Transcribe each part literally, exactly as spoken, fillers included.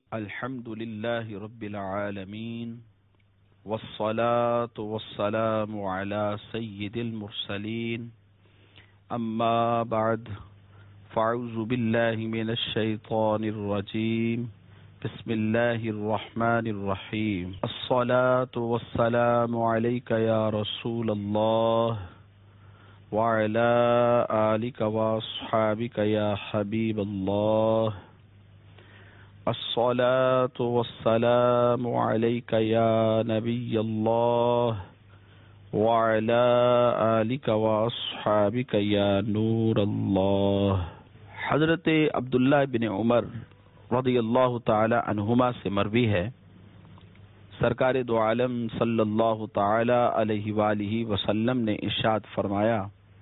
الحمد لله رب العالمين والصلاة والسلام على سيد المرسلين أما بعد فأعوذ بالله من الشيطان الرجيم بسم الله الرحمن الرحيم الصلاة والسلام عليك يا رسول الله وعلى آلك وأصحابك يا حبيب الله الصلاة والسلام عليك يا نبي الله وعلى آلك وأصحابك يا نور الله۔ حضرت عبداللہ بن عمر رضی اللہ تعالی عنہما سے مروی ہے، سرکار دو عالم صلی اللہ تعالی علیہ وآلہ وسلم نے ارشاد فرمایا،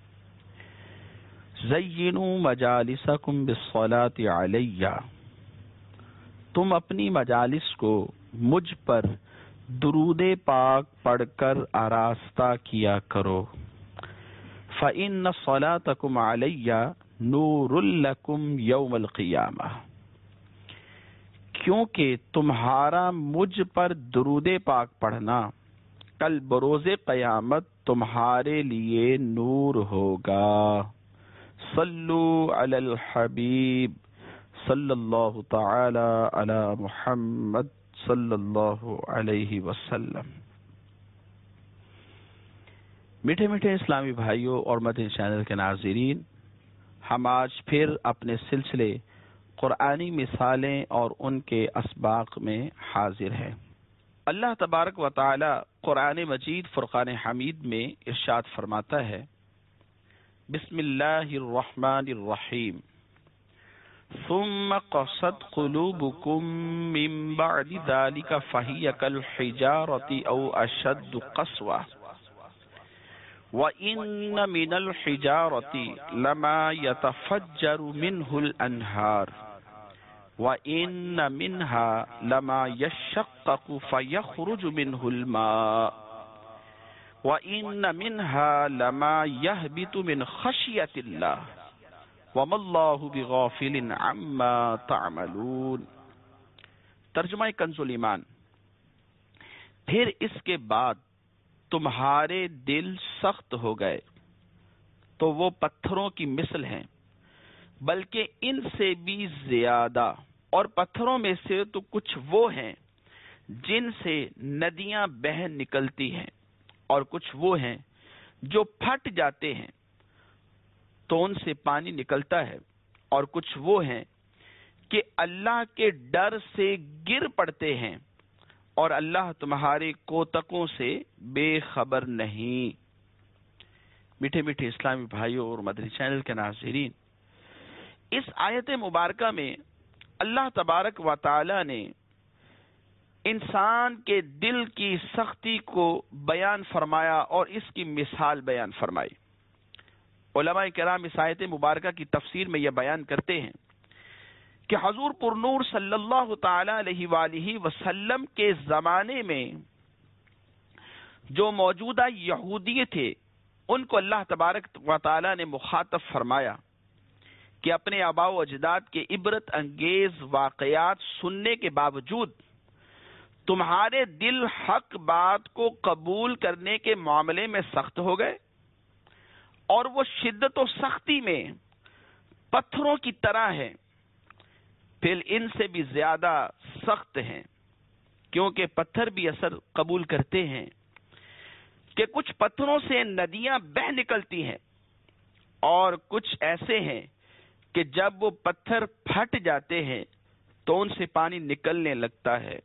زینوا مجالسکم بالصلاة علیہ، تم اپنی مجالس کو مجھ پر درود پاک پڑھ کر آراستہ کیا کرو، فإن صلاتکم علی نور لکم یوم القیامہ، کیونکہ تمہارا مجھ پر درود پاک پڑھنا کل بروز قیامت تمہارے لیے نور ہوگا۔ صلو علی الحبیب صلی اللہ تعالی علی محمد صلی اللہ علیہ وسلم۔ میٹھے میٹھے اسلامی بھائیوں اور مدنی چینل کے ناظرین، ہم آج پھر اپنے سلسلے قرآنی مثالیں اور ان کے اسباق میں حاضر ہیں۔ اللہ تبارک و تعالی قرآن مجید فرقان حمید میں ارشاد فرماتا ہے، بسم اللہ الرحمن الرحیم، ثم قست قلوبكم من بعد ذلك فهي كالحجارة أو أشد قسوة وإن من الحجارة لما يتفجر منه الأنهار وإن منها لما يشقق فيخرج منه الماء وإن منها لما يهبط من خشية الله وَمَا اللَّهُ بِغَافِلٍ عَمَّا تَعْمَلُونَ۔ ترجمہ کنز الایمان، پھر اس کے بعد تمہارے دل سخت ہو گئے تو وہ پتھروں کی مثل ہیں، بلکہ ان سے بھی زیادہ، اور پتھروں میں سے تو کچھ وہ ہیں جن سے ندیاں بہہ نکلتی ہیں، اور کچھ وہ ہیں جو پھٹ جاتے ہیں تو ان سے پانی نکلتا ہے، اور کچھ وہ ہیں کہ اللہ کے ڈر سے گر پڑتے ہیں، اور اللہ تمہارے کوتکوں سے بے خبر نہیں۔ میٹھے میٹھے اسلامی بھائیوں اور مدنی چینل کے ناظرین، اس آیت مبارکہ میں اللہ تبارک و تعالی نے انسان کے دل کی سختی کو بیان فرمایا اور اس کی مثال بیان فرمائی۔ علماء کرام اس آیت مبارکہ کی تفسیر میں یہ بیان کرتے ہیں کہ حضور پر نور صلی اللہ تعالی علیہ وآلہ وسلم کے زمانے میں جو موجودہ یہودی تھے، ان کو اللہ تبارک و تعالی نے مخاطب فرمایا کہ اپنے آباء و اجداد کے عبرت انگیز واقعات سننے کے باوجود تمہارے دل حق بات کو قبول کرنے کے معاملے میں سخت ہو گئے، اور وہ شدت و سختی میں پتھروں کی طرح ہے، پھر ان سے بھی زیادہ سخت ہیں، کیونکہ پتھر بھی اثر قبول کرتے ہیں کہ کچھ پتھروں سے ندیاں بہہ نکلتی ہیں، اور کچھ ایسے ہیں کہ جب وہ پتھر پھٹ جاتے ہیں تو ان سے پانی نکلنے لگتا ہے،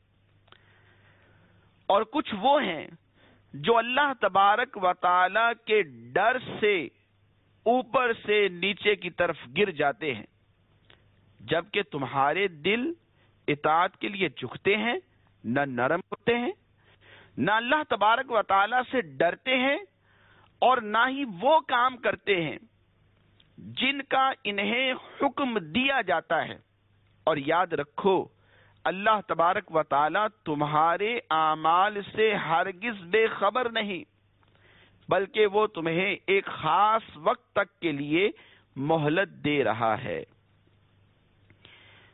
اور کچھ وہ ہیں جو اللہ تبارک و تعالی کے ڈر سے اوپر سے نیچے کی طرف گر جاتے ہیں، جبکہ تمہارے دل اطاعت کے لیے جھکتے ہیں، نہ نرم ہوتے ہیں، نہ اللہ تبارک و تعالی سے ڈرتے ہیں، اور نہ ہی وہ کام کرتے ہیں جن کا انہیں حکم دیا جاتا ہے۔ اور یاد رکھو، اللہ تبارک و تعالی تمہارے اعمال سے ہرگز بے خبر نہیں، بلکہ وہ تمہیں ایک خاص وقت تک کے لیے مہلت دے رہا ہے۔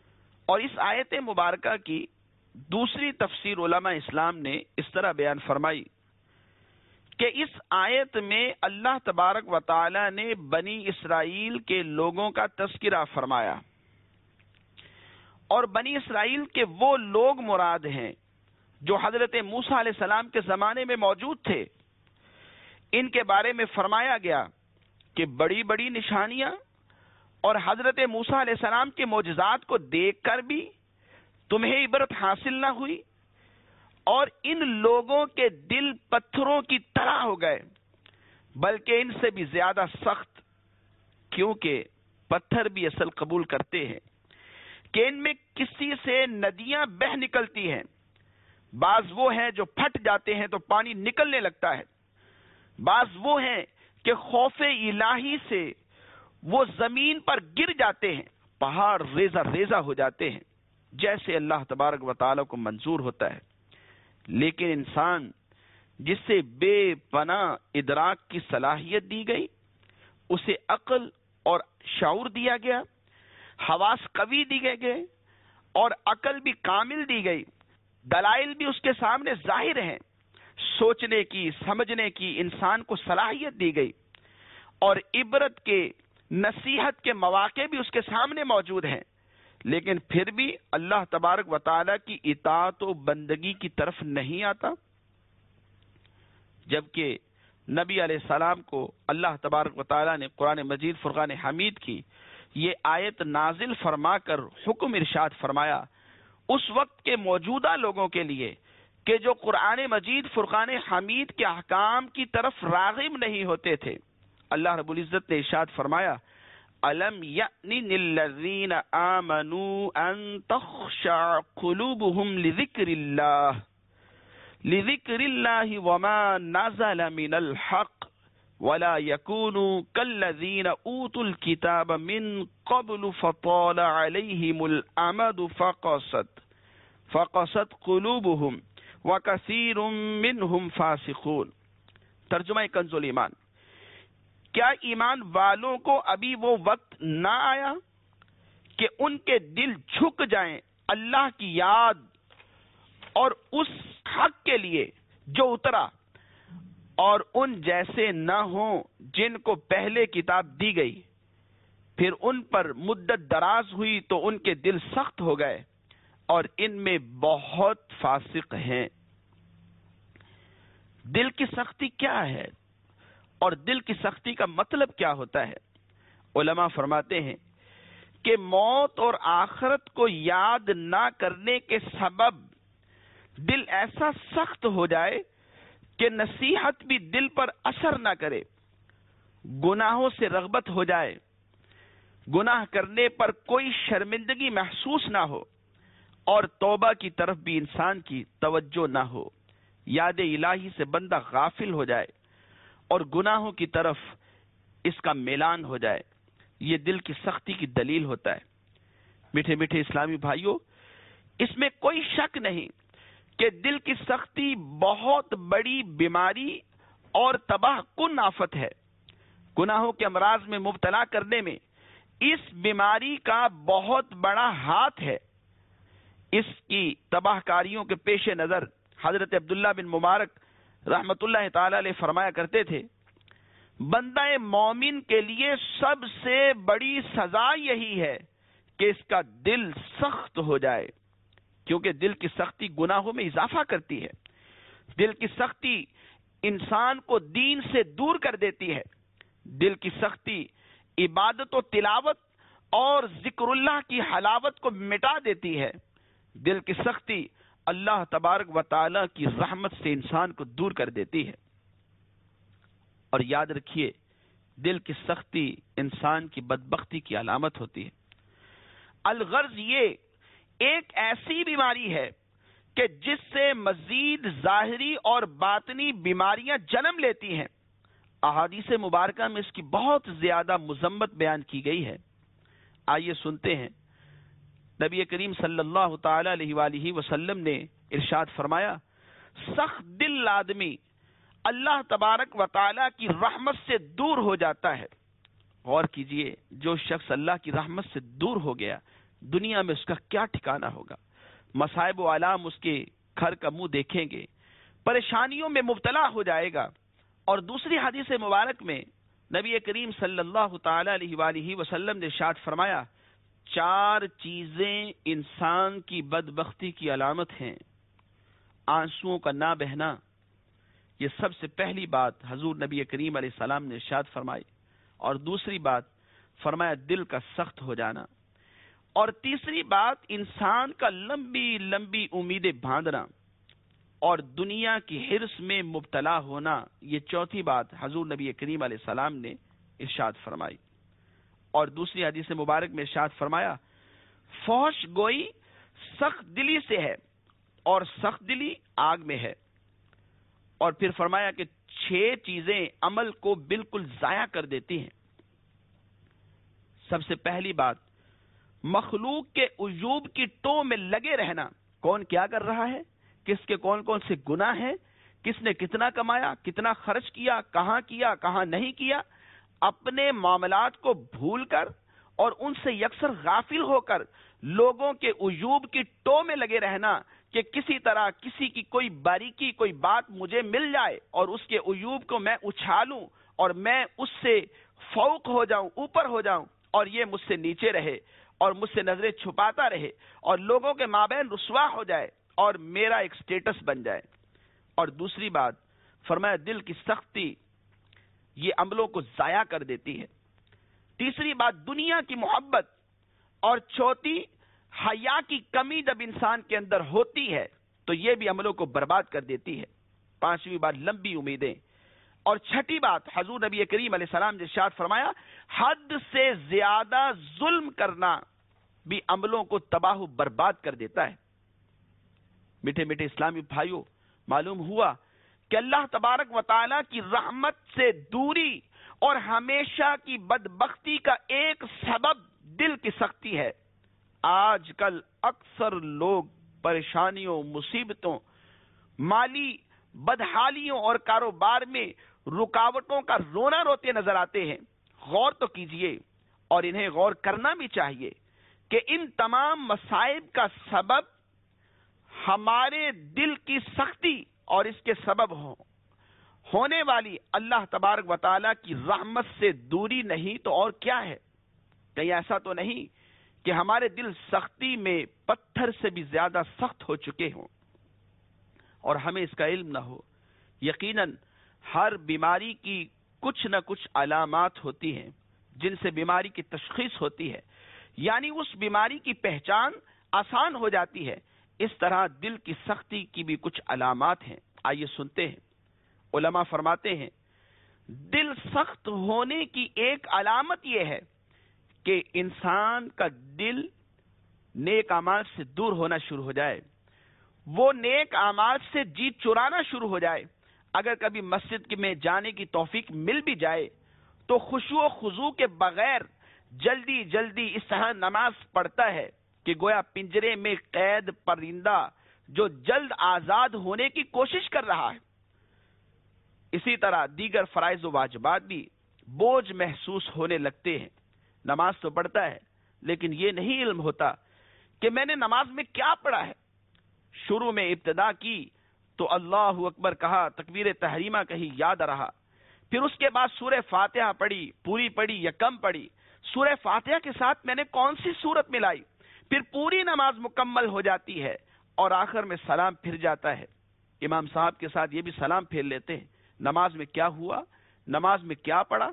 اور اس آیت مبارکہ کی دوسری تفسیر علماء اسلام نے اس طرح بیان فرمائی کہ اس آیت میں اللہ تبارک و تعالی نے بنی اسرائیل کے لوگوں کا تذکرہ فرمایا، اور بنی اسرائیل کے وہ لوگ مراد ہیں جو حضرت موسیٰ علیہ السلام کے زمانے میں موجود تھے۔ ان کے بارے میں فرمایا گیا کہ بڑی بڑی نشانیاں اور حضرت موسیٰ علیہ السلام کے معجزات کو دیکھ کر بھی تمہیں عبرت حاصل نہ ہوئی، اور ان لوگوں کے دل پتھروں کی طرح ہو گئے، بلکہ ان سے بھی زیادہ سخت، کیونکہ پتھر بھی اصل قبول کرتے ہیں کہ ان میں کسی سے ندیاں بہہ نکلتی ہیں، بعض وہ ہیں جو پھٹ جاتے ہیں تو پانی نکلنے لگتا ہے، بعض وہ ہیں کہ خوف الہی سے وہ زمین پر گر جاتے ہیں، پہاڑ ریزہ ریزہ ہو جاتے ہیں، جیسے اللہ تبارک و تعالیٰ کو منظور ہوتا ہے۔ لیکن انسان جسے بے پناہ ادراک کی صلاحیت دی گئی، اسے عقل اور شعور دیا گیا، حواس قوی دیے گئے اور عقل بھی کامل دی گئی، دلائل بھی اس کے سامنے ظاہر ہیں، سوچنے کی سمجھنے کی انسان کو صلاحیت دی گئی، اور عبرت کے نصیحت کے مواقع بھی اس کے سامنے موجود ہیں، لیکن پھر بھی اللہ تبارک و تعالیٰ کی اطاعت و بندگی کی طرف نہیں آتا۔ جبکہ نبی علیہ السلام کو اللہ تبارک و تعالیٰ نے قرآن مجید فرقان حمید کی یہ آیت نازل فرما کر حکم ارشاد فرمایا اس وقت کے موجودہ لوگوں کے لیے کہ جو قرآن مجید فرقان حمید کے احکام کی طرف راغب نہیں ہوتے تھے۔ اللہ رب العزت نے ارشاد فرمایا أَلَمْ يَأْنِ لِلَّذِينَ آمَنُوا أَن تَخْشَعَ قُلُوبُهُمْ لِذِكْرِ اللَّهِ لِذِكْرِ اللَّهِ وَمَا نَزَلَ مِنَ الْحَقِّ وَلَا يَكُونُوا كَالَّذِينَ أُوتُوا الْكِتَابَ مِن قَبْلُ فَطَالَ عَلَيْهِمُ الْأَمَدُ فَقَسَتْ فَقَسَتْ قُلُوبُهُمْ وَكَثِيرٌ مِّنْهُمْ فَاسِقُونَ۔ ترجمہ کنز الایمان، کیا ایمان والوں کو ابھی وہ وقت نہ آیا کہ ان کے دل جھک جائیں اللہ کی یاد اور اس حق کے لیے جو اترا، اور ان جیسے نہ ہوں جن کو پہلے کتاب دی گئی، پھر ان پر مدت دراز ہوئی تو ان کے دل سخت ہو گئے اور ان میں بہت فاسق ہیں۔ دل کی سختی کیا ہے اور دل کی سختی کا مطلب کیا ہوتا ہے؟ علماء فرماتے ہیں کہ موت اور آخرت کو یاد نہ کرنے کے سبب دل ایسا سخت ہو جائے کہ نصیحت بھی دل پر اثر نہ کرے، گناہوں سے رغبت ہو جائے، گناہ کرنے پر کوئی شرمندگی محسوس نہ ہو، اور توبہ کی طرف بھی انسان کی توجہ نہ ہو، یاد الہی سے بندہ غافل ہو جائے اور گناہوں کی طرف اس کا میلان ہو جائے، یہ دل کی سختی کی دلیل ہوتا ہے۔ میٹھے میٹھے اسلامی بھائیوں، اس میں کوئی شک نہیں کہ دل کی سختی بہت بڑی بیماری اور تباہ کن آفت ہے۔ گناہوں کے امراض میں مبتلا کرنے میں اس بیماری کا بہت بڑا ہاتھ ہے۔ اس کی تباہ کاریوں کے پیش نظر حضرت عبداللہ بن مبارک رحمت اللہ تعالی علیہ فرمایا کرتے تھے، بندہ مومن کے لیے سب سے بڑی سزا یہی ہے کہ اس کا دل سخت ہو جائے، کیونکہ دل کی سختی گناہوں میں اضافہ کرتی ہے۔ دل کی سختی انسان کو دین سے دور کر دیتی ہے۔ دل کی سختی عبادت و تلاوت اور ذکر اللہ کی حلاوت کو مٹا دیتی ہے۔ دل کی سختی اللہ تبارک و تعالی کی رحمت سے انسان کو دور کر دیتی ہے۔ اور یاد رکھیے، دل کی سختی انسان کی بدبختی کی علامت ہوتی ہے۔ الغرض یہ ایک ایسی بیماری ہے کہ جس سے مزید ظاہری اور باطنی بیماریاں جنم لیتی ہیں۔ احادیث مبارکہ میں اس کی بہت زیادہ مذمت بیان کی گئی ہے۔ آئیے سنتے ہیں، نبی کریم صلی اللہ تعالی علیہ وآلہ وسلم نے ارشاد فرمایا، سخت دل آدمی اللہ تبارک و تعالی کی رحمت سے دور ہو جاتا ہے۔ غور کیجئے، جو شخص اللہ کی رحمت سے دور ہو گیا، دنیا میں اس کا کیا ٹھکانہ ہوگا؟ مصائب و آلام اس کے گھر کا منہ دیکھیں گے، پریشانیوں میں مبتلا ہو جائے گا۔ اور دوسری حدیث مبارک میں نبی کریم صلی اللہ تعالی علیہ وآلہ وسلم نے ارشاد فرمایا، چار چیزیں انسان کی بدبختی کی علامت ہیں۔ آنسوؤں کا نہ بہنا، یہ سب سے پہلی بات حضور نبی کریم علیہ السلام نے ارشاد فرمائی۔ اور دوسری بات فرمایا دل کا سخت ہو جانا، اور تیسری بات انسان کا لمبی لمبی امیدیں باندھنا، اور دنیا کی حرص میں مبتلا ہونا، یہ چوتھی بات حضور نبی کریم علیہ السلام نے ارشاد فرمائی۔ اور دوسری حدیث مبارک میں ارشاد فرمایا، فحش گوئی سخت دلی سے ہے، اور سخت دلی آگ میں ہے۔ اور پھر فرمایا کہ چھ چیزیں عمل کو بالکل ضائع کر دیتی ہیں۔ سب سے پہلی بات، مخلوق کے عیوب کی ٹو میں لگے رہنا، کون کیا کر رہا ہے، کس کے کون کون سے گناہ ہیں، کس نے کتنا کمایا، کتنا خرچ کیا، کہاں کیا، کہاں نہیں کیا، اپنے معاملات کو بھول کر اور ان سے یکسر غافل ہو کر لوگوں کے عیوب کی ٹو میں لگے رہنا کہ کسی طرح کسی کی کوئی باریکی، کوئی بات مجھے مل جائے اور اس کے عیوب کو میں اچھالوں اور میں اس سے فوق ہو جاؤں، اوپر ہو جاؤں، اور یہ مجھ سے نیچے رہے اور مجھ سے نظریں چھپاتا رہے اور لوگوں کے مابین رسوا ہو جائے اور میرا ایک سٹیٹس بن جائے۔ اور دوسری بات فرمایا دل کی سختی، یہ عملوں کو ضائع کر دیتی ہے۔ تیسری بات دنیا کی محبت، اور چوتھی حیا کی کمی جب انسان کے اندر ہوتی ہے تو یہ بھی عملوں کو برباد کر دیتی ہے۔ پانچویں بات لمبی امیدیں، اور چھٹی بات حضور نبی کریم علیہ السلام نے ارشاد فرمایا، حد سے زیادہ ظلم کرنا بھی عملوں کو تباہ و برباد کر دیتا ہے۔ میٹھے میٹھے اسلامی بھائیوں، معلوم ہوا کہ اللہ تبارک و تعالی کی رحمت سے دوری اور ہمیشہ کی بدبختی کا ایک سبب دل کی سختی ہے۔ آج کل اکثر لوگ پریشانیوں، مصیبتوں، مالی بدحالیوں اور کاروبار میں رکاوٹوں کا رونا روتے نظر آتے ہیں۔ غور تو کیجئے، اور انہیں غور کرنا بھی چاہیے کہ ان تمام مصائب کا سبب ہمارے دل کی سختی اور اس کے سبب ہو ہونے والی اللہ تبارک و تعالی کی رحمت سے دوری نہیں تو اور کیا ہے؟ کہیں ایسا تو نہیں کہ ہمارے دل سختی میں پتھر سے بھی زیادہ سخت ہو چکے ہوں اور ہمیں اس کا علم نہ ہو؟ یقیناً ہر بیماری کی کچھ نہ کچھ علامات ہوتی ہیں جن سے بیماری کی تشخیص ہوتی ہے، یعنی اس بیماری کی پہچان آسان ہو جاتی ہے۔ اس طرح دل کی سختی کی بھی کچھ علامات ہیں، آئیے سنتے ہیں۔ علماء فرماتے ہیں دل سخت ہونے کی ایک علامت یہ ہے کہ انسان کا دل نیک اعمال سے دور ہونا شروع ہو جائے، وہ نیک اعمال سے جی چرانا شروع ہو جائے۔ اگر کبھی مسجد میں جانے کی توفیق مل بھی جائے تو خشوع و خضوع کے بغیر جلدی جلدی اس طرح نماز پڑھتا ہے کہ گویا پنجرے میں قید پرندہ جو جلد آزاد ہونے کی کوشش کر رہا ہے۔ اسی طرح دیگر فرائض و واجبات بھی بوجھ محسوس ہونے لگتے ہیں۔ نماز تو پڑھتا ہے لیکن یہ نہیں علم ہوتا کہ میں نے نماز میں کیا پڑھا ہے۔ شروع میں ابتدا کی تو اللہ اکبر کہا، تکبیر تحریمہ کہی، یاد رہا، پھر اس کے بعد سورہ فاتحہ پڑھی، پوری پڑھی یا کم پڑھی، سورہ فاتحہ کے ساتھ میں نے کون سی سورت ملائی، پھر پوری نماز مکمل ہو جاتی ہے اور آخر میں سلام پھر جاتا ہے۔ امام صاحب کے ساتھ یہ بھی سلام پھیر لیتے ہیں۔ نماز میں کیا ہوا، نماز میں کیا پڑھا،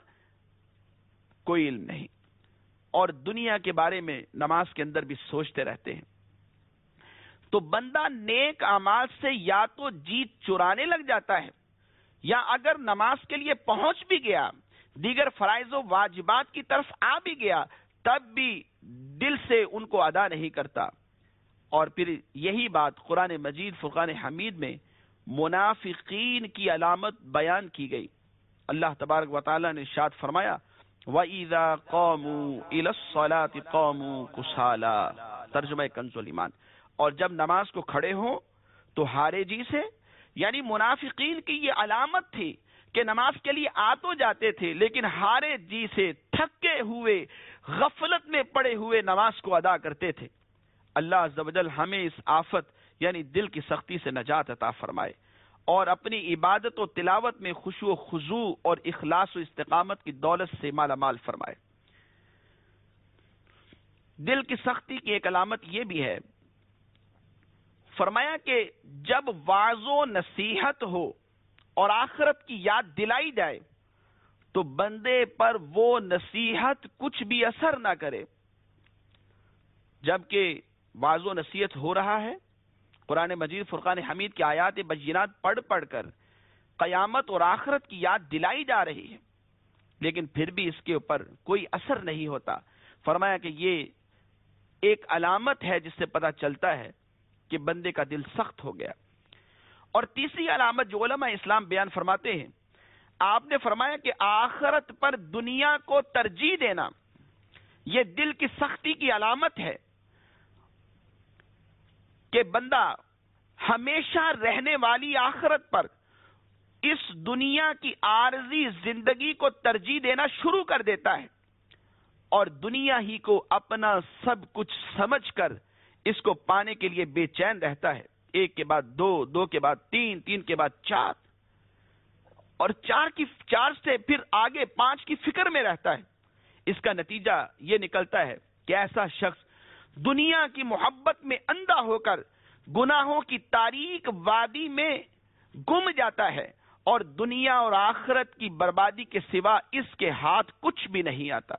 کوئی علم نہیں، اور دنیا کے بارے میں نماز کے اندر بھی سوچتے رہتے ہیں۔ تو بندہ نیک اعمال سے یا تو جیت چرانے لگ جاتا ہے، یا اگر نماز کے لیے پہنچ بھی گیا، دیگر فرائض و واجبات کی طرف آ بھی گیا، تب بھی دل سے ان کو ادا نہیں کرتا۔ اور پھر یہی بات قرآن مجید فرقان حمید میں منافقین کی علامت بیان کی گئی۔ اللہ تبارک و تعالی نے ارشاد فرمایا، وَإِذَا قَامُوا إِلَى الصَّلَاةِ قَامُوا كُسَالَىٰ، ترجمہ کنز الایمان، اور جب نماز کو کھڑے ہوں تو ہارے جی سے، یعنی منافقین کی یہ علامت تھی کہ نماز کے لیے آ تو جاتے تھے لیکن ہارے جی سے تھکے ہوئے غفلت میں پڑے ہوئے نماز کو ادا کرتے تھے۔ اللہ عز و جل ہمیں اس آفت یعنی دل کی سختی سے نجات عطا فرمائے اور اپنی عبادت و تلاوت میں خشوع و خضوع اور اخلاص و استقامت کی دولت سے مالا مال فرمائے۔ دل کی سختی کی ایک علامت یہ بھی ہے، فرمایا کہ جب واعظ و نصیحت ہو اور آخرت کی یاد دلائی جائے تو بندے پر وہ نصیحت کچھ بھی اثر نہ کرے۔ جبکہ واعظ و نصیحت ہو رہا ہے، قرآن مجید فرقان حمید کی آیات بینات پڑھ پڑھ کر قیامت اور آخرت کی یاد دلائی جا رہی ہے، لیکن پھر بھی اس کے اوپر کوئی اثر نہیں ہوتا۔ فرمایا کہ یہ ایک علامت ہے جس سے پتہ چلتا ہے کہ بندے کا دل سخت ہو گیا۔ اور تیسری علامت جو علماء اسلام بیان فرماتے ہیں، آپ نے فرمایا کہ آخرت پر دنیا کو ترجیح دینا یہ دل کی سختی کی علامت ہے کہ بندہ ہمیشہ رہنے والی آخرت پر اس دنیا کی عارضی زندگی کو ترجیح دینا شروع کر دیتا ہے اور دنیا ہی کو اپنا سب کچھ سمجھ کر اس کو پانے کے لیے بے چین رہتا ہے۔ ایک کے بعد دو، دو کے بعد تین، تین کے بعد چار، اور چار کی چار سے پھر آگے پانچ کی فکر میں رہتا ہے۔ اس کا نتیجہ یہ نکلتا ہے کہ ایسا شخص دنیا کی محبت میں اندھا ہو کر گناہوں کی تاریک وادی میں گم جاتا ہے اور دنیا اور آخرت کی بربادی کے سوا اس کے ہاتھ کچھ بھی نہیں آتا۔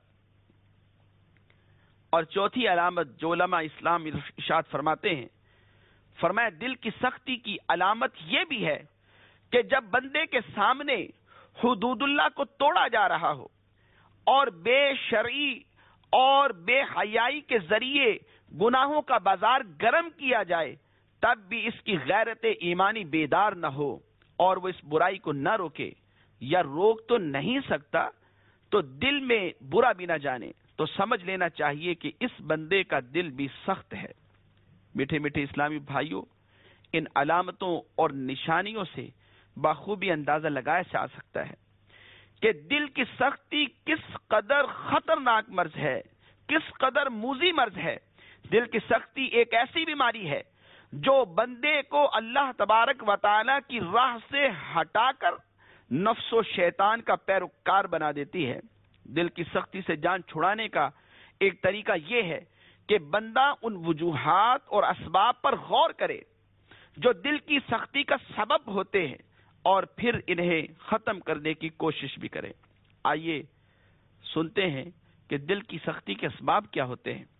اور چوتھی علامت جو علماء اسلام ارشاد فرماتے ہیں، فرمایا دل کی سختی کی علامت یہ بھی ہے کہ جب بندے کے سامنے حدود اللہ کو توڑا جا رہا ہو اور بے شرعی اور بے حیائی کے ذریعے گناہوں کا بازار گرم کیا جائے، تب بھی اس کی غیرت ایمانی بیدار نہ ہو اور وہ اس برائی کو نہ روکے، یا روک تو نہیں سکتا تو دل میں برا بھی نہ جانے، تو سمجھ لینا چاہیے کہ اس بندے کا دل بھی سخت ہے۔ میٹھے میٹھے اسلامی بھائیوں، ان علامتوں اور نشانیوں سے بخوبی اندازہ لگایا جا سکتا ہے کہ دل کی سختی کس قدر خطرناک مرض ہے، کس قدر موذی مرض ہے۔ دل کی سختی ایک ایسی بیماری ہے جو بندے کو اللہ تبارک و تعالی کی راہ سے ہٹا کر نفس و شیطان کا پیروکار بنا دیتی ہے۔ دل کی سختی سے جان چھڑانے کا ایک طریقہ یہ ہے کہ بندہ ان وجوہات اور اسباب پر غور کرے جو دل کی سختی کا سبب ہوتے ہیں اور پھر انہیں ختم کرنے کی کوشش بھی کرے۔ آئیے سنتے ہیں کہ دل کی سختی کے اسباب کیا ہوتے ہیں۔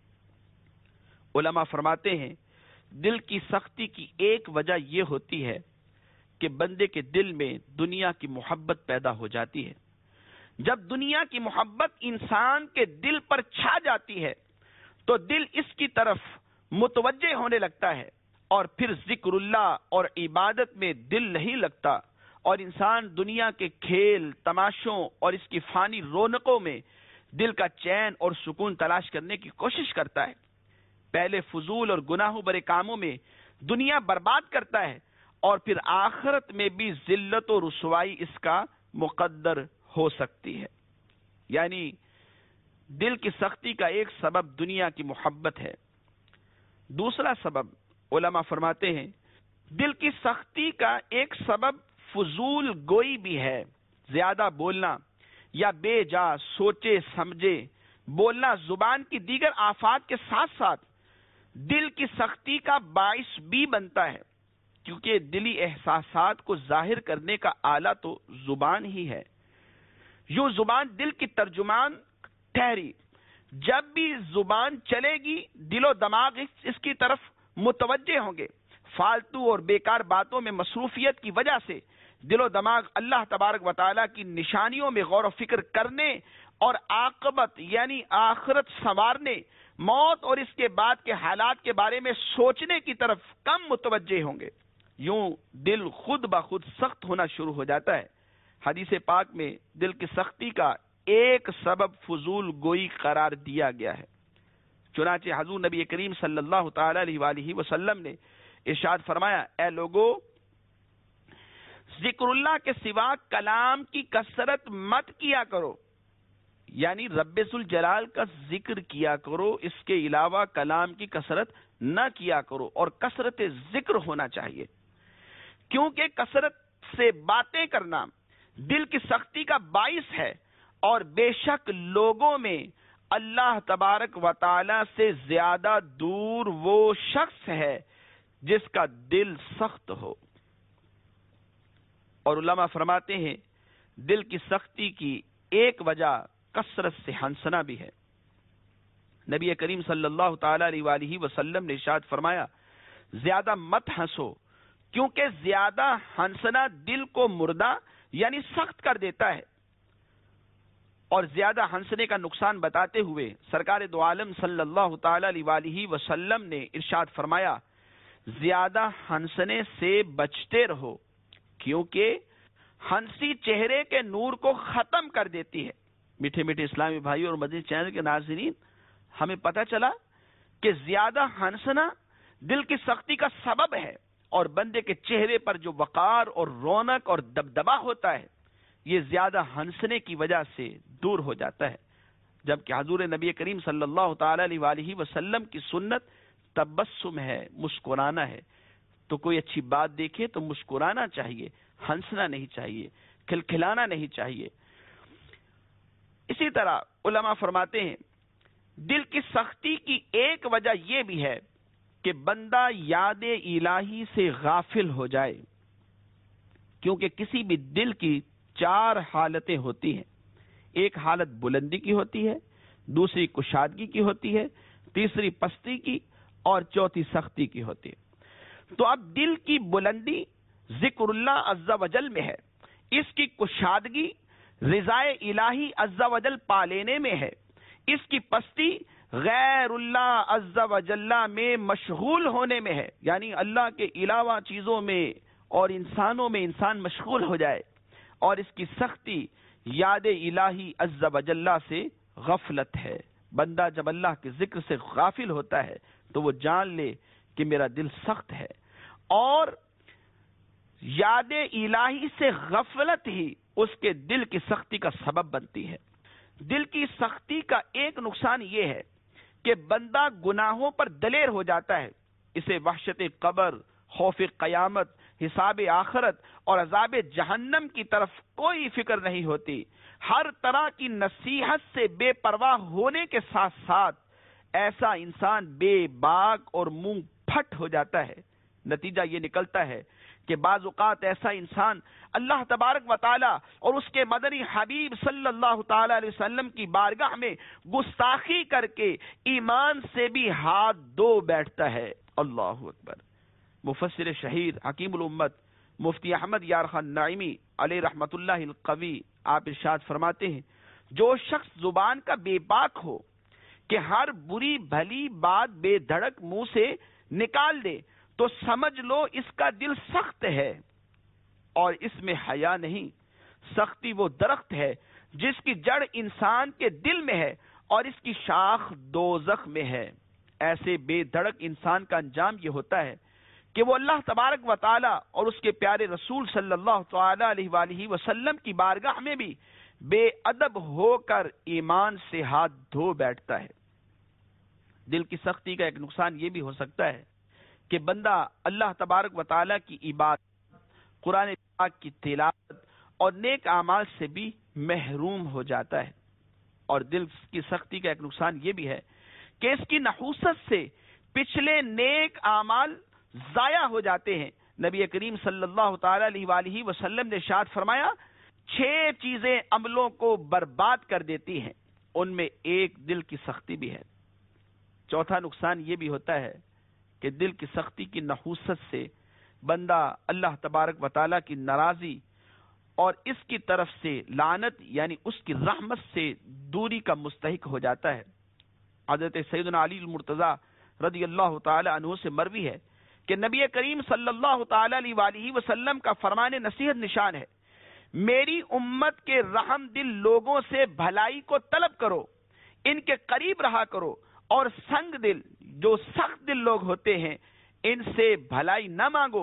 علماء فرماتے ہیں دل کی سختی کی ایک وجہ یہ ہوتی ہے کہ بندے کے دل میں دنیا کی محبت پیدا ہو جاتی ہے۔ جب دنیا کی محبت انسان کے دل پر چھا جاتی ہے تو دل اس کی طرف متوجہ ہونے لگتا ہے اور پھر ذکر اللہ اور عبادت میں دل نہیں لگتا اور انسان دنیا کے کھیل تماشوں اور اس کی فانی رونقوں میں دل کا چین اور سکون تلاش کرنے کی کوشش کرتا ہے۔ پہلے فضول اور گناہوں برے کاموں میں دنیا برباد کرتا ہے اور پھر آخرت میں بھی ذلت و رسوائی اس کا مقدر ہو سکتی ہے۔ یعنی دل کی سختی کا ایک سبب دنیا کی محبت ہے۔ دوسرا سبب علماء فرماتے ہیں دل کی سختی کا ایک سبب فضول گوئی بھی ہے۔ زیادہ بولنا یا بے جا سوچے سمجھے بولنا زبان کی دیگر آفات کے ساتھ ساتھ دل کی سختی کا باعث بھی بنتا ہے، کیونکہ دلی احساسات کو ظاہر کرنے کا آلہ تو زبان ہی ہے۔ یوں زبان دل کی ترجمان ٹھہری، جب بھی زبان چلے گی دل و دماغ اس کی طرف متوجہ ہوں گے۔ فالتو اور بیکار باتوں میں مصروفیت کی وجہ سے دل و دماغ اللہ تبارک و تعالیٰ کی نشانیوں میں غور و فکر کرنے اور عاقبت یعنی آخرت سنوارنے، موت اور اس کے بعد کے حالات کے بارے میں سوچنے کی طرف کم متوجہ ہوں گے۔ یوں دل خود بخود سخت ہونا شروع ہو جاتا ہے۔ حدیث پاک میں دل کی سختی کا ایک سبب فضول گوئی قرار دیا گیا ہے۔ چنانچہ حضور نبی کریم صلی اللہ تعالی علیہ وآلہ وسلم نے ارشاد فرمایا، اے لوگو ذکر اللہ کے سوا کلام کی کثرت مت کیا کرو، یعنی رب ذوالجلال کا ذکر کیا کرو، اس کے علاوہ کلام کی کثرت نہ کیا کرو، اور کثرت ذکر ہونا چاہیے، کیونکہ کثرت سے باتیں کرنا دل کی سختی کا باعث ہے، اور بے شک لوگوں میں اللہ تبارک و تعالی سے زیادہ دور وہ شخص ہے جس کا دل سخت ہو۔ اور علماء فرماتے ہیں دل کی سختی کی ایک وجہ کثرت سے ہنسنا بھی ہے۔ نبی کریم صلی اللہ تعالی علیہ وآلہ وسلم نے ارشاد فرمایا زیادہ مت ہنسو، کیونکہ زیادہ ہنسنا دل کو مردہ یعنی سخت کر دیتا ہے۔ اور زیادہ ہنسنے کا نقصان بتاتے ہوئے سرکار دو عالم صلی اللہ تعالی علیہ وآلہ وسلم نے ارشاد فرمایا زیادہ ہنسنے سے بچتے رہو، کیونکہ ہنسی چہرے کے نور کو ختم کر دیتی ہے۔ میٹھے میٹھے اسلامی بھائیوں اور مدنی چینل کے ناظرین، ہمیں پتہ چلا کہ زیادہ ہنسنا دل کی سختی کا سبب ہے، اور بندے کے چہرے پر جو وقار اور رونق اور دبدبا ہوتا ہے یہ زیادہ ہنسنے کی وجہ سے دور ہو جاتا ہے، جبکہ حضور نبی کریم صلی اللہ تعالی علیہ وآلہ وسلم کی سنت تبسم ہے، مسکرانا ہے۔ تو کوئی اچھی بات دیکھے تو مسکرانا چاہیے، ہنسنا نہیں چاہیے، کھلکھلانا نہیں چاہیے۔ اسی طرح علماء فرماتے ہیں دل کی سختی کی ایک وجہ یہ بھی ہے کہ بندہ یاد الہی سے غافل ہو جائے، کیونکہ کسی بھی دل کی چار حالتیں ہوتی ہیں، ایک حالت بلندی کی ہوتی ہے، دوسری کشادگی کی ہوتی ہے، تیسری پستی کی، اور چوتھی سختی کی ہوتی ہے۔ تو اب دل کی بلندی ذکر اللہ عز و جل میں ہے، اس کی کشادگی رضائے الہی عز و جل پا لینے میں ہے، اس کی پستی غیر اللہ عز و جل میں مشغول ہونے میں ہے، یعنی اللہ کے علاوہ چیزوں میں اور انسانوں میں انسان مشغول ہو جائے، اور اس کی سختی یاد الہی عز و جل سے غفلت ہے۔ بندہ جب اللہ کے ذکر سے غافل ہوتا ہے تو وہ جان لے کہ میرا دل سخت ہے، اور یاد الہی سے غفلت ہی اس کے دل کی سختی کا سبب بنتی ہے۔ دل کی سختی کا ایک نقصان یہ ہے کہ بندہ گناہوں پر دلیر ہو جاتا ہے، اسے وحشت قبر، خوف قیامت، حساب آخرت اور عذاب جہنم کی طرف کوئی فکر نہیں ہوتی۔ ہر طرح کی نصیحت سے بے پرواہ ہونے کے ساتھ ساتھ ایسا انسان بے باک اور منہ پھٹ ہو جاتا ہے۔ نتیجہ یہ نکلتا ہے کہ بعض اوقات ایسا انسان اللہ تبارک و تعالی اور اس کے مدنی حبیب صلی اللہ تعالی علیہ وسلم کی بارگاہ میں گستاخی کر کے ایمان سے بھی ہاتھ دھو بیٹھتا ہے۔ اللہ اکبر۔ مفسر شہیر حکیم الامت مفتی احمد یار خان نعیمی علیہ رحمت اللہ القوی آپ ارشاد فرماتے ہیں جو شخص زبان کا بے باک ہو کہ ہر بری بھلی بات بے دھڑک منہ سے نکال دے تو سمجھ لو اس کا دل سخت ہے اور اس میں حیا نہیں۔ سختی وہ درخت ہے جس کی جڑ انسان کے دل میں ہے اور اس کی شاخ دوزخ میں ہے۔ ایسے بے دھڑک انسان کا انجام یہ ہوتا ہے کہ وہ اللہ تبارک و تعالی اور اس کے پیارے رسول صلی اللہ تعالی علیہ وآلہ وسلم کی بارگاہ میں بھی بے ادب ہو کر ایمان سے ہاتھ دھو بیٹھتا ہے۔ دل کی سختی کا ایک نقصان یہ بھی ہو سکتا ہے کہ بندہ اللہ تبارک و تعالی کی عبادت، قرآن پاک کی تلاوت اور نیک اعمال سے بھی محروم ہو جاتا ہے۔ اور دل کی سختی کا ایک نقصان یہ بھی ہے کہ اس کی نحوست سے پچھلے نیک اعمال ضائع ہو جاتے ہیں۔ نبی کریم صلی اللہ تعالی علیہ وآلہ وسلم نے ارشاد فرمایا چھ چیزیں عملوں کو برباد کر دیتی ہیں، ان میں ایک دل کی سختی بھی ہے۔ چوتھا نقصان یہ بھی ہوتا ہے کہ دل کی سختی کی نحوست سے بندہ اللہ تبارک و تعالیٰ کی ناراضی اور اس کی طرف سے لعنت یعنی اس کی رحمت سے دوری کا مستحق ہو جاتا ہے۔ حضرت سیدنا علی المرتضیٰ رضی اللہ تعالی عنہ سے مروی ہے کہ نبی کریم صلی اللہ تعالی علیہ وآلہ وسلم کا فرمان نصیحت نشان ہے، میری امت کے رحم دل لوگوں سے بھلائی کو طلب کرو، ان کے قریب رہا کرو، اور سنگ دل جو سخت دل لوگ ہوتے ہیں ان سے بھلائی نہ مانگو،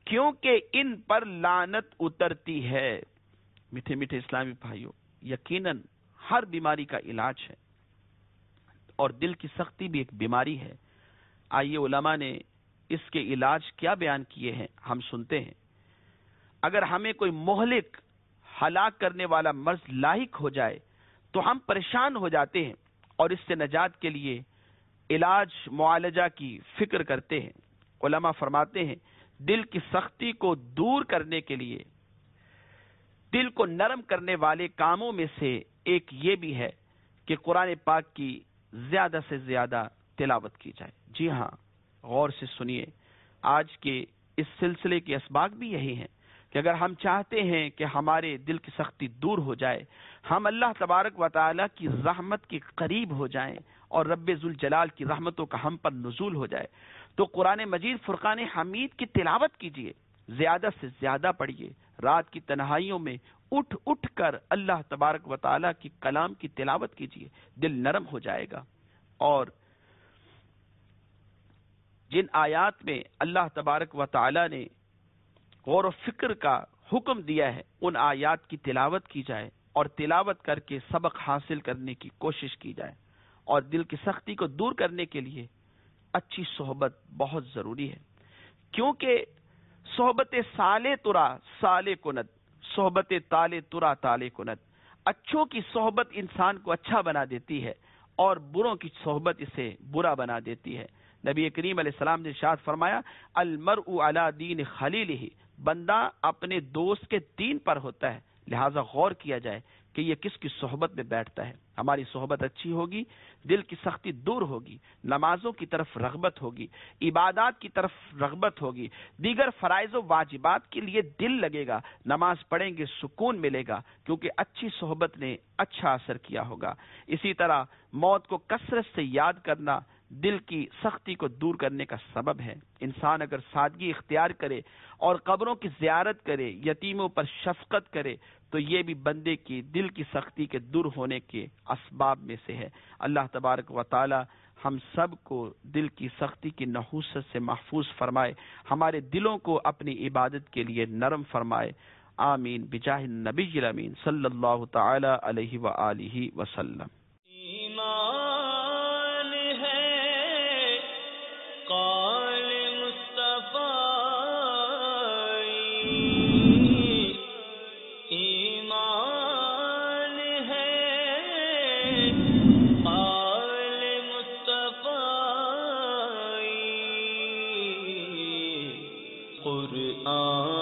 کیونکہ ان پر لعنت اترتی ہے۔ میٹھے میٹھے اسلامی بھائیوں، یقیناً ہر بیماری کا علاج ہے، اور دل کی سختی بھی ایک بیماری ہے۔ آئیے علماء نے اس کے علاج کیا بیان کیے ہیں، ہم سنتے ہیں۔ اگر ہمیں کوئی مہلک ہلاک کرنے والا مرض لاحق ہو جائے تو ہم پریشان ہو جاتے ہیں اور اس سے نجات کے لیے علاج معالجہ کی فکر کرتے ہیں۔ علماء فرماتے ہیں دل کی سختی کو دور کرنے کے لیے دل کو نرم کرنے والے کاموں میں سے ایک یہ بھی ہے کہ قرآن پاک کی زیادہ سے زیادہ تلاوت کی جائے۔ جی ہاں، غور سے سنیے، آج کے اس سلسلے کے اسباق بھی یہی ہیں کہ اگر ہم چاہتے ہیں کہ ہمارے دل کی سختی دور ہو جائے، ہم اللہ تبارک و تعالی کی رحمت کے قریب ہو جائیں اور رب ذوالجلال کی رحمتوں کا ہم پر نزول ہو جائے، تو قرآن مجید فرقان حمید کی تلاوت کیجیے، زیادہ سے زیادہ پڑھیے، رات کی تنہائیوں میں اٹھ اٹھ کر اللہ تبارک و تعالی کی کلام کی تلاوت کیجیے، دل نرم ہو جائے گا۔ اور جن آیات میں اللہ تبارک و تعالی نے غور و فکر کا حکم دیا ہے، ان آیات کی تلاوت کی جائے اور تلاوت کر کے سبق حاصل کرنے کی کوشش کی جائے۔ اور دل کی سختی کو دور کرنے کے لیے اچھی صحبت بہت ضروری ہے، کیونکہ صحبت سالے ترا سالے کند، صحبت تالے ترا تالے کند۔ اچھوں کی صحبت انسان کو اچھا بنا دیتی ہے اور بروں کی صحبت اسے برا بنا دیتی ہے۔ نبی کریم علیہ السلام نے ارشاد فرمایا المرء علی دین خلیلہ، بندہ اپنے دوست کے دین پر ہوتا ہے، لہذا غور کیا جائے کہ یہ کس کی صحبت میں بیٹھتا ہے۔ ہماری صحبت اچھی ہوگی، دل کی سختی دور ہوگی، نمازوں کی طرف رغبت ہوگی، عبادات کی طرف رغبت ہوگی، دیگر فرائض و واجبات کے لیے دل لگے گا، نماز پڑھیں گے سکون ملے گا، کیونکہ اچھی صحبت نے اچھا اثر کیا ہوگا۔ اسی طرح موت کو کثرت سے یاد کرنا دل کی سختی کو دور کرنے کا سبب ہے۔ انسان اگر سادگی اختیار کرے اور قبروں کی زیارت کرے، یتیموں پر شفقت کرے، تو یہ بھی بندے کی دل کی سختی کے دور ہونے کے اسباب میں سے ہے۔ اللہ تبارک و تعالی ہم سب کو دل کی سختی کی نحوست سے محفوظ فرمائے، ہمارے دلوں کو اپنی عبادت کے لیے نرم فرمائے۔ آمین بجاہ النبی الامین صلی اللہ تعالی علیہ وآلہ وسلم۔ ایمان ہے قول مصطفیٰ، ایمان ہے قول مصطفیٰ، قرآن